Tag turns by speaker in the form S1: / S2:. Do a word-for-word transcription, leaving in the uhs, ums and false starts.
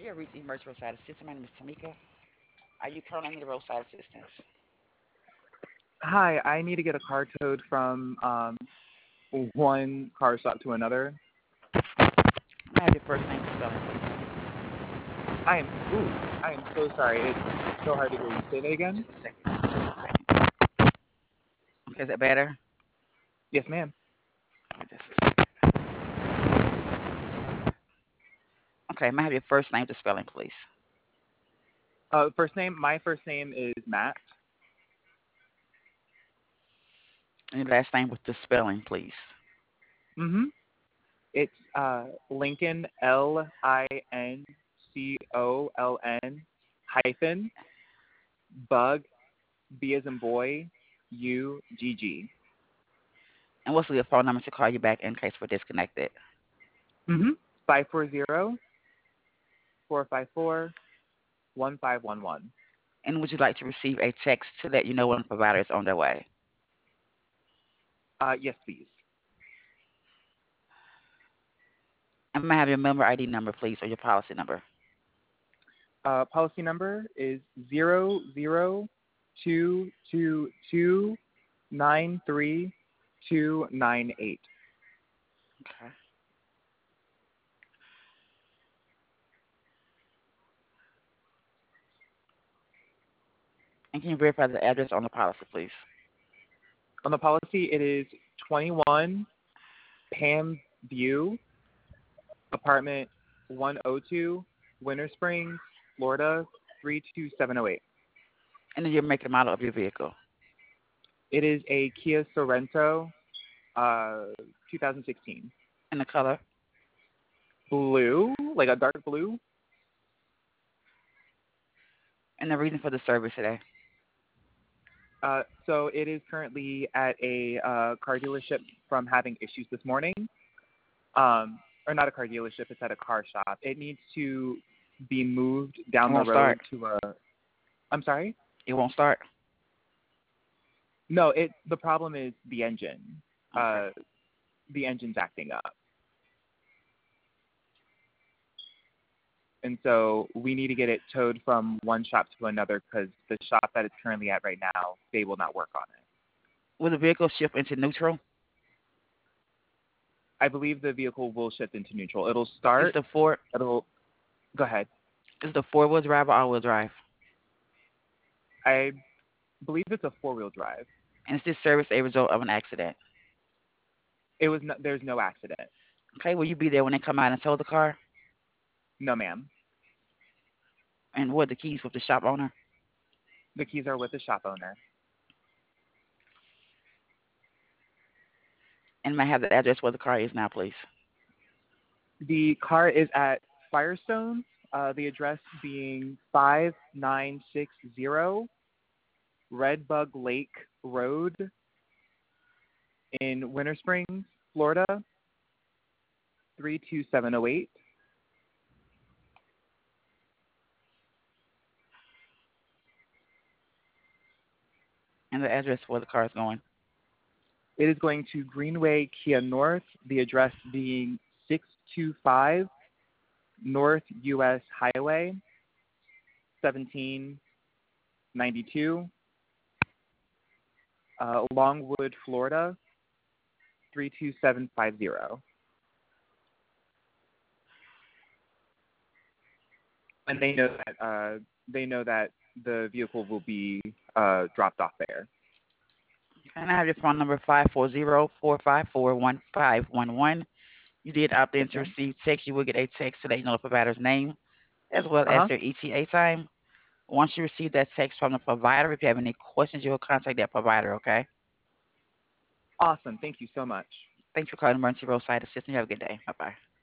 S1: You have reached Emergency Roadside Assistance. My name is Tamika. Are you currently in the roadside assistance?
S2: Hi, I need to get a car towed from um, one car stop to another.
S1: May I have your first name and spelling, please?
S2: I am, ooh, I am so sorry. It's so hard to hear you. Say that again?
S1: Just a second. Just a second. Okay, is that better?
S2: Yes, ma'am.
S1: Just a second. Okay, may I have your first name and spelling, please?
S2: Uh, first name, my first name is Matt.
S1: And your last name with the spelling, please.
S2: Mm-hmm. It's uh, Lincoln, L I N C O L N hyphen, bug, B as in boy, U G G.
S1: And what's your phone number to call you back in case we're disconnected?
S2: Mm-hmm. five four zero, four five four, one five one one.
S1: And would you like to receive a text to let you know when the provider is on their way?
S2: Uh, yes, please.
S1: And may I have your member I D number, please, or your policy number?
S2: Uh, policy number is zero zero two two two nine three two nine eight.
S1: Okay. And can you verify the address on the policy, please?
S2: On the policy, it is twenty-one Pam View, apartment one oh two, Winter Springs, Florida three two seven oh eight.
S1: And then your make and model of your vehicle.
S2: It is a Kia Sorento, uh, twenty sixteen.
S1: And the color.
S2: Blue, like a dark blue.
S1: And the reason for the service today.
S2: Uh, so it is currently at a uh, car dealership from having issues this morning. Um, or not a car dealership, it's at a car shop. It needs to be moved
S1: It
S2: down the
S1: won't
S2: road
S1: start.
S2: to a. I'm sorry?
S1: It won't start.
S2: No, it. The problem is the engine.
S1: Okay.
S2: Uh, the engine's acting up. And so we need to get it towed from one shop to another because the shop that it's currently at right now, they will not work on it.
S1: Will the vehicle shift into neutral?
S2: I believe the vehicle will shift into neutral. It'll
S1: Is
S2: start.
S1: the four
S2: It'll. Go ahead.
S1: is the four wheel drive or all wheel drive?
S2: I believe it's a four-wheel drive.
S1: And is this service a result of an accident?
S2: It was. No, there's no accident.
S1: Okay, will you be there when they come out and tow the car?
S2: No, ma'am.
S1: And what are the keys with the shop owner?
S2: The keys are with the shop owner.
S1: And may I have the address where the car is now, please?
S2: The car is at Firestone. Uh, the address being five nine six zero Redbug Lake Road in Winter Springs, Florida three two seven oh eight.
S1: And the address where the car is going.
S2: It is going to Greenway Kia North, the address being six two five North U S Highway seventeen ninety-two, uh, Longwood, Florida three two seven five zero. And they know that uh, they know that the vehicle will be uh, dropped off there.
S1: And I have your phone number five four zero, four five four, one five one one. You did opt in
S2: Yes,
S1: to
S2: ma'am.
S1: receive text. You will get a text to let you know the provider's name as well
S2: Uh
S1: as
S2: huh.
S1: their E T A time. Once you receive that text from the provider, if you have any questions, you will contact that provider, okay?
S2: Awesome. Thank you so much.
S1: Thanks for calling Emergency Roadside Assistance. You have a good day. Bye-bye.